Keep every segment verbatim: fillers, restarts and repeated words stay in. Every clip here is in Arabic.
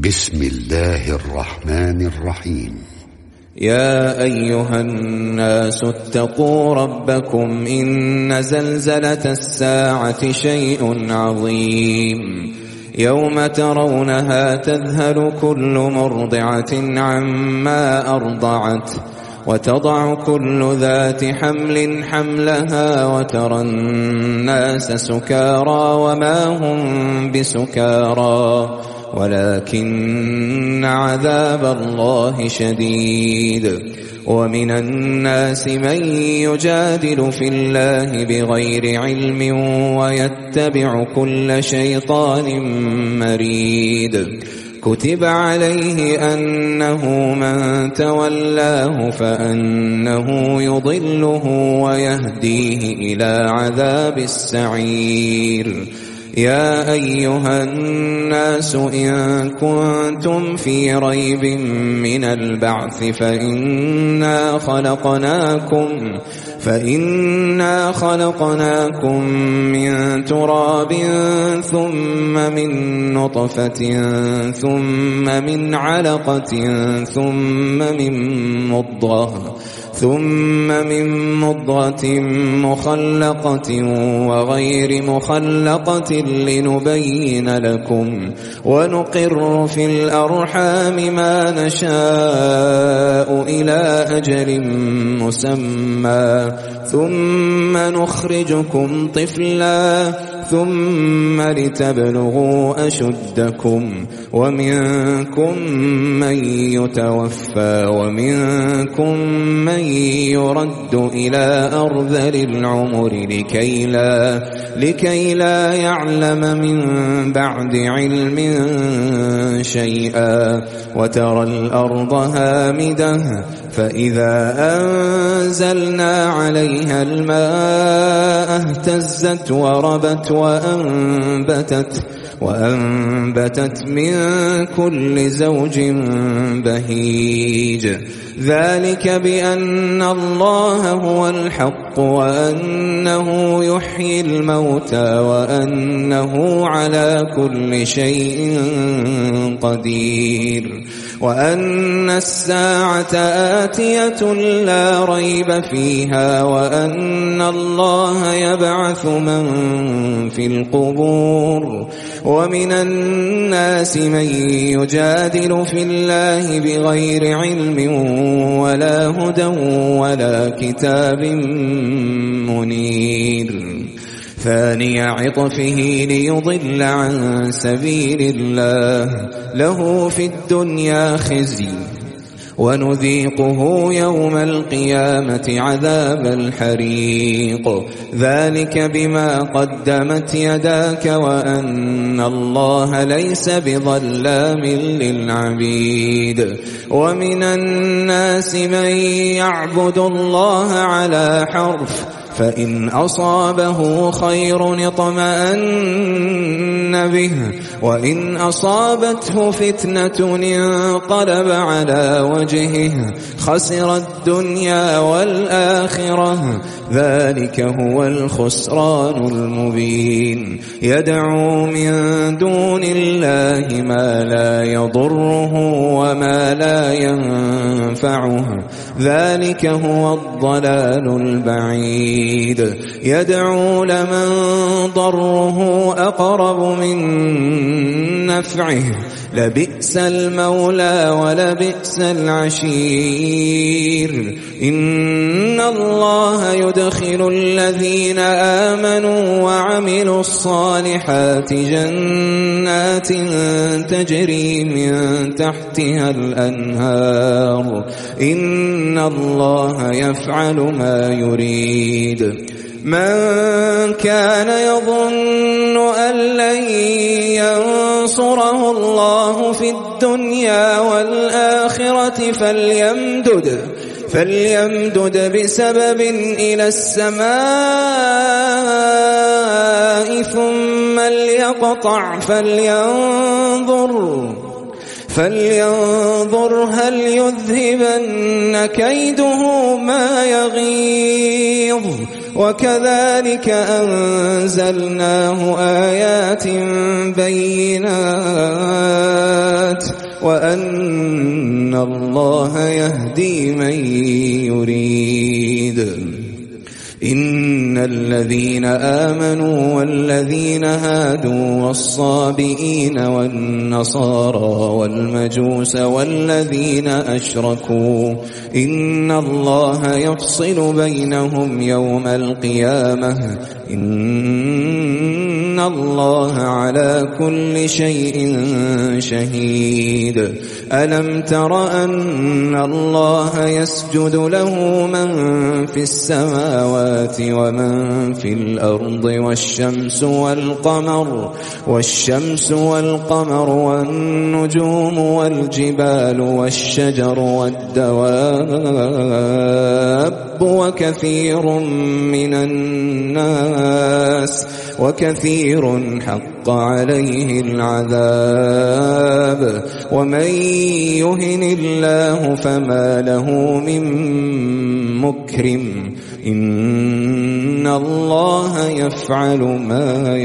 بسم الله الرحمن الرحيم. يا أيها الناس اتقوا ربكم إن زلزلة الساعة شيء عظيم يوم ترونها تذهل كل مرضعة عما أرضعت وتضع كل ذات حمل حملها وترى الناس سكارى وما هم بسكارى ولكن عذاب الله شديد. ومن الناس من يجادل في الله بغير علم ويتبع كل شيطان مريد. كتب عليه أنه من تولاه فأنه يضله ويهديه إلى عذاب السعير. يا أيها الناس إن كنتم في ريب من البعث فإنا خلقناكم فإنا خلقناكم من تراب ثم من نطفة ثم من علقة ثم من مضغة ثم من مضغة مخلقة وغير مخلقة لنبين لكم ونقر في الأرحام ما نشاء إلى أجل مسمى ثم نخرجكم طفلا ثم لتبلغوا أشدكم ومنكم من يتوفى ومنكم من يرد إلى أرذل العمر لكي لا, لكي لا يعلم من بعد علم شيئا. وترى الأرض هامدة فإذا أنزلنا عليها الماء اهتزت وربت وأنبتت, وأنبتت من كل زوج بهيج. ذلك بأن الله هو الحق وأنه يحيي الموتى وأنه على كل شيء قدير وأن الساعة آتية لا ريب فيها وأن الله يبعث من في القبور. ومن الناس من يجادل في الله بغير علم ولا هدى ولا كتاب منير. ثاني عطفه ليضل عن سبيل الله له في الدنيا خزي ونذيقه يوم القيامة عذاب الحريق. ذلك بما قدمت يداك وأن الله ليس بظلام للعبيد. ومن الناس من يعبد الله على حرف فإن أصابه خير اطمأن به وإن أصابته فتنة انقلب على وجهه خسر الدنيا والآخرة. ذلك هو الخسران المبين. يدعو من دون الله ما لا يضره وما لا ينفعه ذلك هو الضلال البعيد. يدعو لمن ضره أقرب من نفعه لبئس المولى ولبئس العشير. إن الله يدخل الذين آمنوا وعملوا الصالحات جنات تجري من تحتها الأنهار إن الله يفعل ما يريد. من كان يظن أن لن ينصره الله في الدنيا والآخرة فليمدد فليمدد بسبب إلى السماء ثم ليقطع فلينظر فلينظر هل يذهبن كيده ما يغيظ وكذلك أنزلناه آيات بينات وأن الله يهدي من يريد. إن الذين آمنوا والذين هادوا والصابئين والنصارى والمجوس والذين أشركوا إن الله يفصل بينهم يوم القيامة إن الله على كل شيء شهيد. ألم تر أن الله يسجد له من في السماوات ومن في الأرض والشمس والقمر والشمس والقمر والنجوم والجبال والشجر والدواب وكثير من الناس وكثير حق عليه العذاب ومن يهن الله فما له من مكرم إن الله يفعل ما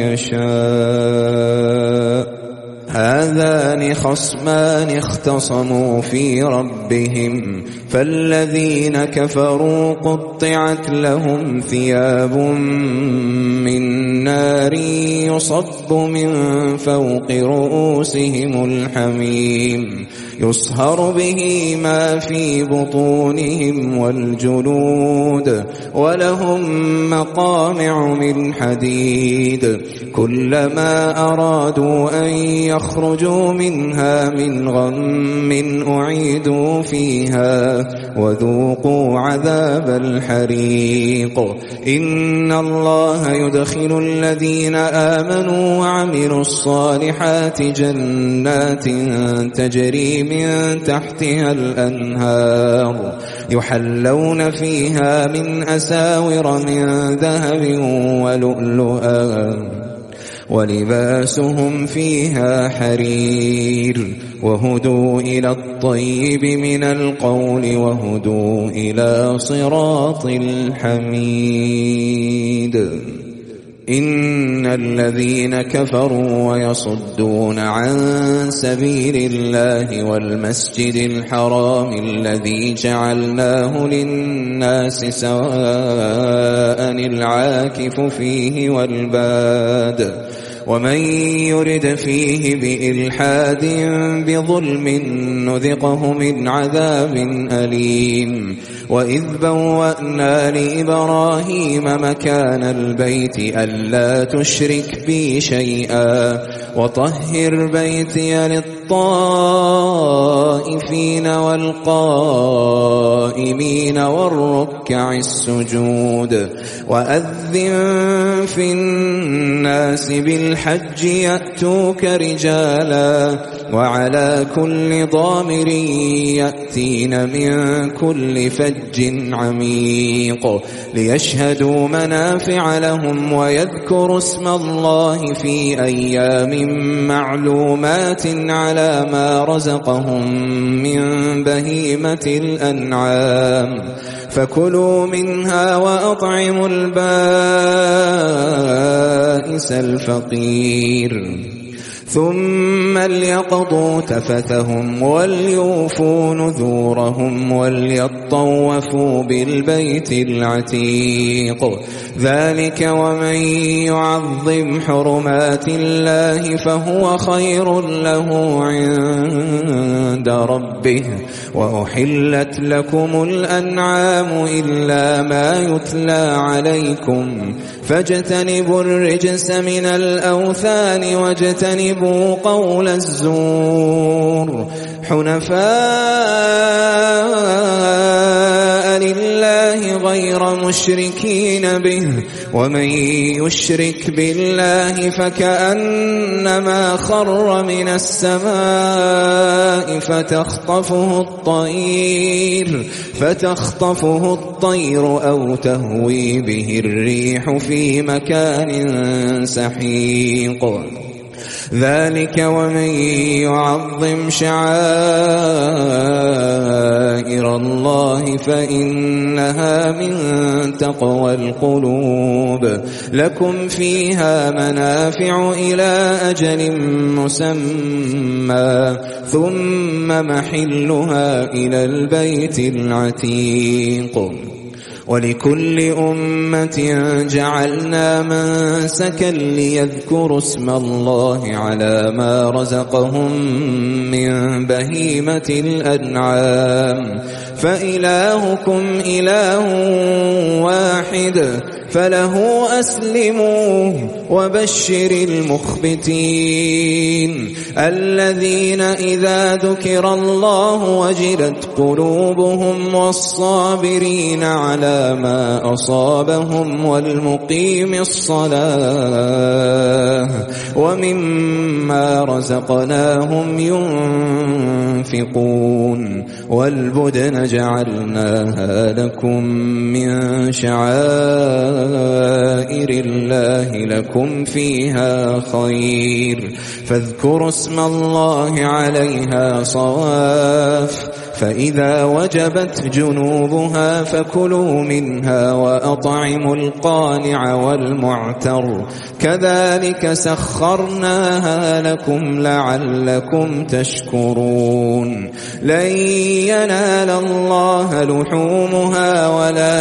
يشاء. هذان خصمان اختصموا في ربهم فالذين كفروا قطعت لهم ثياب من نار يصب من فوق رؤوسهم الحميم يصهر به ما في بطونهم والجلود ولهم مقامع من حديد كلما أرادوا أن يخرجوا منها من غم أعيدوا فيها وذوقوا عذاب الحريق. إن الله يدخل الذين آمنوا وعملوا الصالحات جنات تجري من تحتها الأنهار يحلون فيها من أساور من ذهب ولؤلؤا ولباسهم فيها حرير وهدوا إلى الطيب من القول وهدوا إلى صراط الحميد. إن الذين كفروا ويصدون عن سبيل الله والمسجد الحرام الذي جعلناه للناس سواء العاكف فيه والباد ومن يرد فيه بإلحاد بظلم نذقه من عذاب أليم. وإذ بوأنا لإبراهيم مكان البيت ألا تشرك بي شيئا وطهر بيتي للطائفين والقائمين والركع السجود وأذن في الناس بالحج يأتوك رجالا وعلى كل ضامر يأتين من كل فج عميق ليشهدوا منافع لهم ويذكروا اسم الله في أيام معلومات على ما رزقهم من بهيمة الأنعام فكلوا منها وأطعموا البائس الفقير ثم ليقضوا تفثهم وليوفوا نذورهم وليطوفوا بالبيت العتيق ذلك ومن يعظم حرمات الله فهو خير له عند ربه وأحلت لكم الأنعام إلا ما يتلى عليكم فاجتنبوا الرجس من الأوثان واجتنبوا قول الزور حنفاء لله غير مشركين به ومن يشرك بالله فكأنما خر من السماء فتخطفه الطير فتخطفه الطير أو تهوي به الريح في مكان سحيق ذلك ومن يعظم شعائر الله فإنها من تقوى القلوب. لكم فيها منافع إلى أجل مسمى ثم محلها إلى البيت العتيق. ولكل أمة جعلنا منسكا ليذكروا اسم الله على ما رزقهم من بهيمة الأنعام فإلهكم إله واحد فله أسلموا وبشر المخبتين الذين إذا ذكر الله وجلت قلوبهم والصابرين على ما أصابهم والمقيم الصلاة ومما رزقناهم ينفقون. والبدن جعلناها لكم من شعائر الله لكم فيها خير فاذكروا اسم الله عليها صواف فإذا وجبت جنوبها فكلوا منها وأطعموا القانع والمعتر كذلك سخرناها لكم لعلكم تشكرون. لن ينال الله لحومها ولا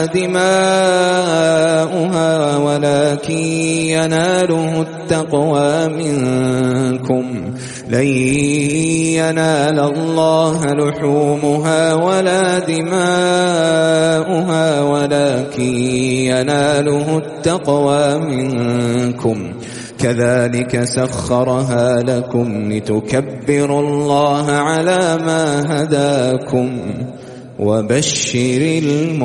دماؤها ولكن يناله التقوى منكم. لن ينال الله لحومها ولا دماؤها ولكن يناله التقوى منكم. كذلك سخرها لكم لتكبروا الله على ما هداكم وبشر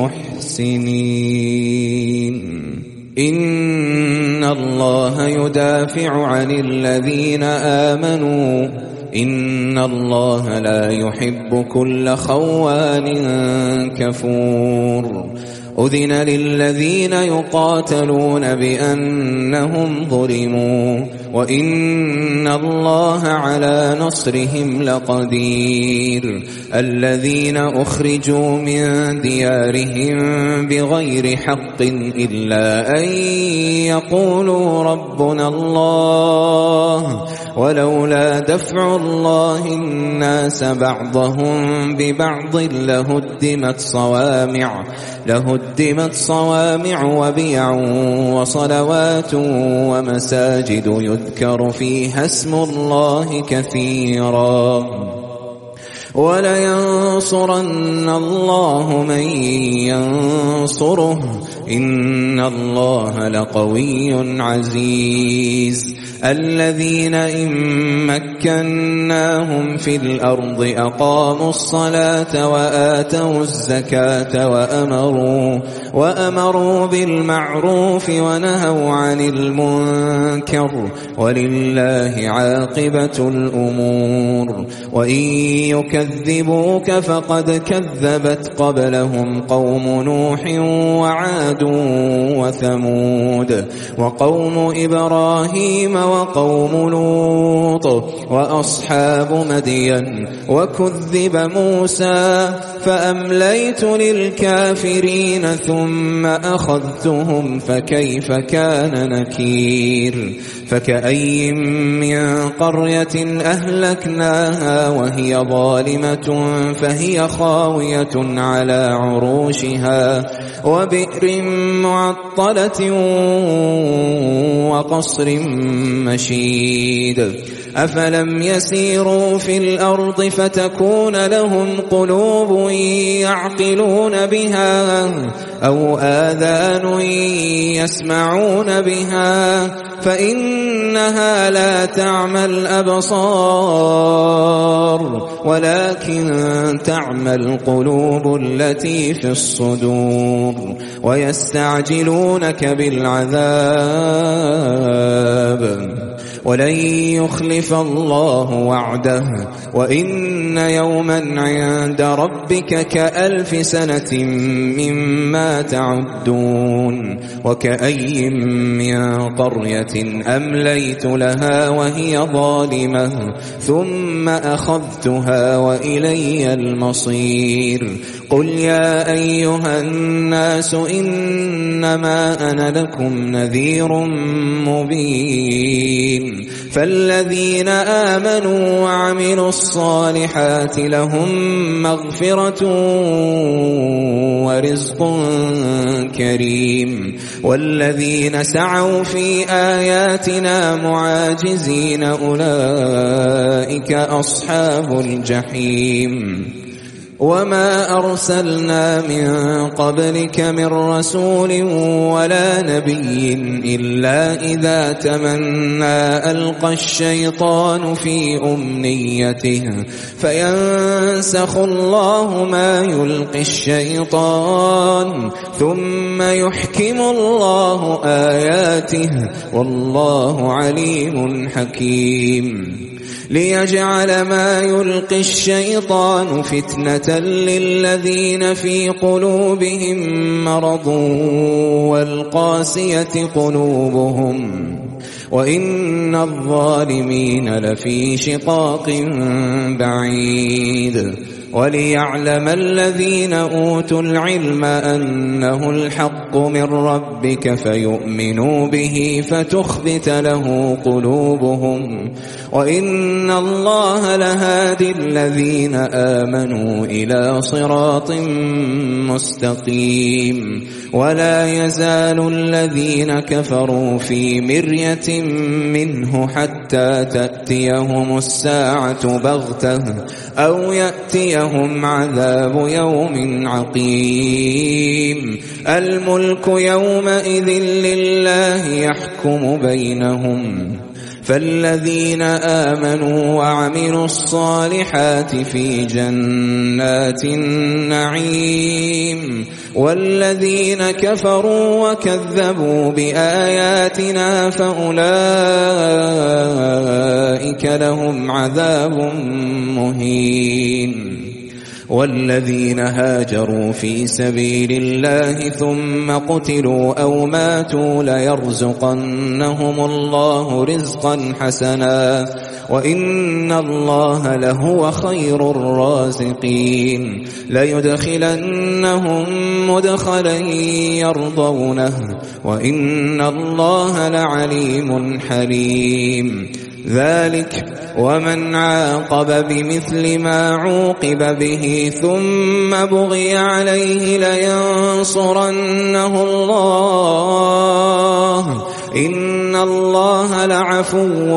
المحسنين. إن الله يدافع عن الذين آمنوا إن الله لا يحب كل خوان كفور. أذن للذين يقاتلون بأنهم ظلموا وإن الله على نصرهم لقدير. الذين أخرجوا من ديارهم بغير حق إلا أن يقولوا ربنا الله ولولا دفع الله الناس بعضهم ببعض لهدمت صوامع لهدمت صوامع وبيع وصلوات ومساجد يذكر فيها اسم الله كثيرا ولينصرن الله من ينصره إن الله لقوي عزيز. الذين إن مكناهم في الأرض أقاموا الصلاة وآتوا الزكاة وأمروا, وأمروا بالمعروف ونهوا عن المنكر ولله عاقبة الأمور. وإن يكذبوك فقد كذبت قبلهم قوم نوح وعاد وثمود وقوم إبراهيم وقوم لوط وأصحاب مدين وكذب موسى فأمليت للكافرين ثم أخذتهم فكيف كان نكير. فكأي من قرية أهلكناها وهي ظالمة فهي خاوية على عروشها وبئر معطلة وقصر مشيد. أفلم يسيروا في الأرض فتكون لهم قلوب يعقلون بها أو آذان يسمعون بها فإنها لا تعمى الأبصار ولكن تعمى القلوب التي في الصدور. ويستعجلونك بالعذاب ولن يخلف الله وعده وإن يوما عند ربك كألف سنة مما تعدون وكأي من قرية أمليت لها وهي ظالمة ثم أخذتها وإلي المصير قل يا أيها الناس إنما أنا لكم نذير مبين فالذين آمنوا وعملوا الصالحات لهم مغفرة ورزق كريم والذين سعوا في آياتنا معاجزين أولئك أصحاب الجحيم وما أرسلنا من قبلك من رسول ولا نبي إلا إذا تمنى ألقى الشيطان في أمنيته فينسخ الله ما يلقي الشيطان ثم يحكم الله آياته والله عليم حكيم ليجعل ما يلقي الشيطان فتنة للذين في قلوبهم مرض والقاسية قلوبهم وإن الظالمين لفي شقاق بعيد وليعلم الذين أوتوا العلم أنه الحق من ربك فيؤمنوا به فتخبت له قلوبهم وإن الله لهادي الذين آمنوا إلى صراط مستقيم ولا يزال الذين كفروا في مرية منه حتى تأتيهم الساعة بغتة أو يأتيهم عذاب يوم عقيم الملك يومئذ لله يحكم بينهم فالذين آمنوا وعملوا الصالحات في جنات النعيم والذين كفروا وكذبوا بآياتنا فأولئك لهم عذاب مهين والذين هاجروا في سبيل الله ثم قتلوا أو ماتوا ليرزقنهم الله رزقا حسنا وإن الله لهو خير الرازقين ليدخلنهم مدخلا يرضونه وإن الله لعليم حليم ذلك ومن عاقب بمثل ما عوقب به ثم بغي عليه لينصرنه الله إن الله لعفو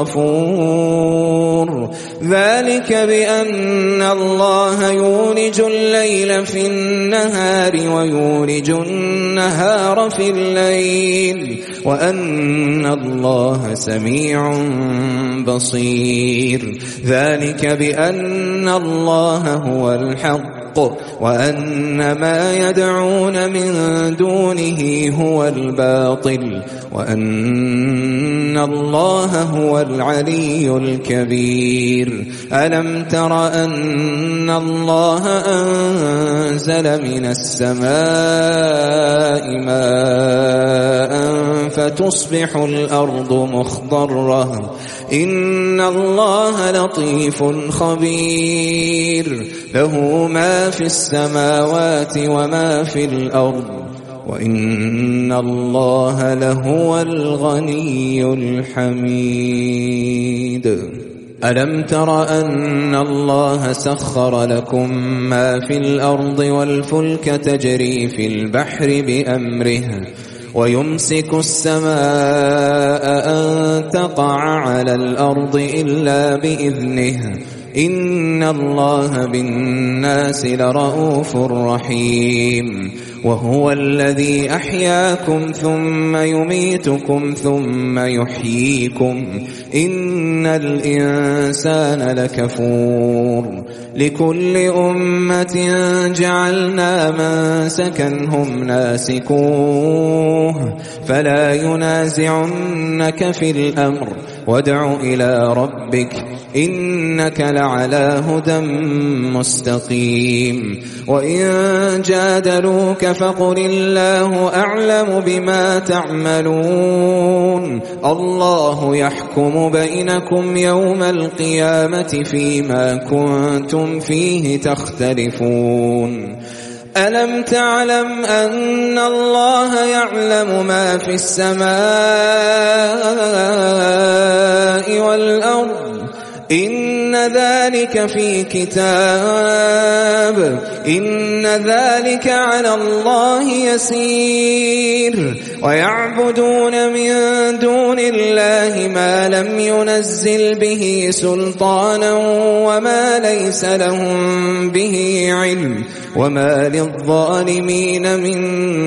غفور ذلك بأن الله يولج الليل في النهار ويولج النهار في الليل وأن الله سميع بصير ذلك بأن الله هو الحق وأن ما يدعون من دونه هو الباطل وأن الله هو العلي الكبير ألم تر أن الله أنزل من السماء ماء فتصبح الأرض مخضرة إن الله لطيف خبير له ما في السماوات وما في الأرض وإن الله لهو الغني الحميد ألم تر أن الله سخر لكم ما في الأرض والفلك تجري في البحر بأمره ويمسك السماء أن تقع على الأرض إلا بإذنه إن الله بالناس لرؤوف رحيم وهو الذي أحياكم ثم يميتكم ثم يحييكم إن الإنسان لكفور لكل أمة جعلنا منسكا هم ناسكوه فلا ينازعنك في الأمر وادع إلى ربك إنك لعلى هدى مستقيم وإن جادلوك فقل الله أعلم بما تعملون الله يحكم بينكم يوم القيامة فيما كنتم فيه تختلفون ألم تعلم أن الله يعلم ما في السماء والأرض إن ذلك في كتاب إن ذلك على الله يسير ويعبدون من دون الله ما لم ينزل به سلطانا وما ليس لهم به علم وما للظالمين من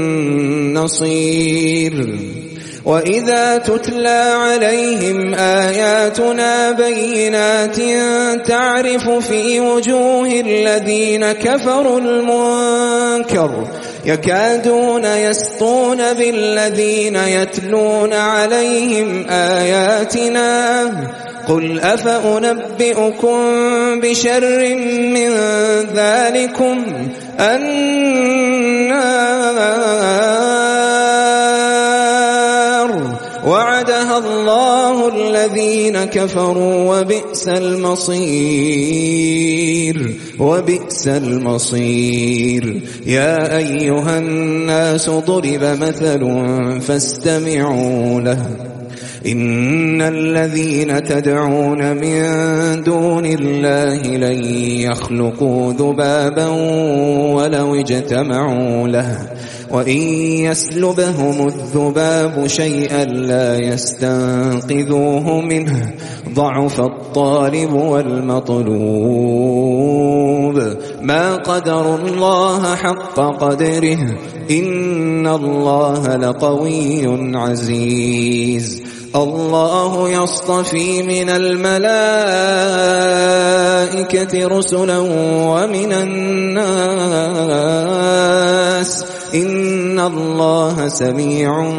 نصير وإذا تتلى عليهم آياتنا بينات تعرف في وجوه الذين كفروا المنكر يكادون يسطون بالذين يتلون عليهم آياتنا قل أفأنبئكم بشر من ذلكم النار وعدها الله الذين كفروا وبئس المصير وبئس المصير يا أيها الناس ضرب مثل فاستمعوا له إن الذين تدعون من دون الله لن يخلقوا ذبابا ولو اجتمعوا له وإن يسلبهم الذباب شيئا لا يستنقذوه منه ضعف الطالب والمطلوب ما قدروا الله حق قدره إن الله لقوي عزيز الله يصطفي من الملائكة رسلا ومن الناس إن الله سميع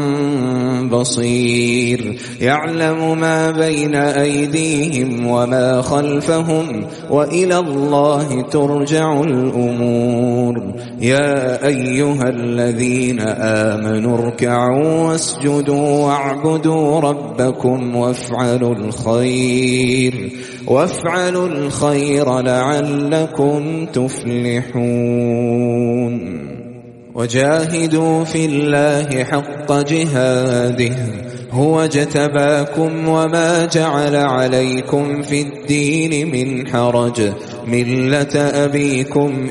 بصير يعلم ما بين أيديهم وما خلفهم وإلى الله ترجع الأمور يا أيها الذين آمنوا اركعوا واسجدوا واعبدوا ربكم وافعلوا الخير وافعلوا الخير لعلكم تفلحون وجاهدوا في الله حق جهاده هو اجتباكم وما جعل عليكم في الدين من حرج ملة أبيكم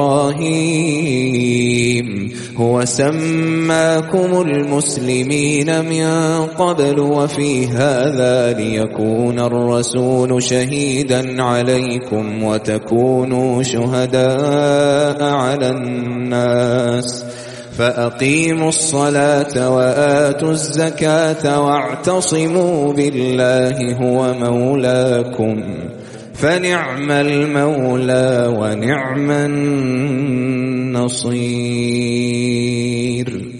إبراهيم هو سماكم المسلمين من قبل وفي هذا ليكون الرسول شهيدا عليكم وتكونوا شهداء على الناس فأقيموا الصلاة وآتوا الزكاة واعتصموا بالله هو مولاكم فنعم المولى ونعم النصير.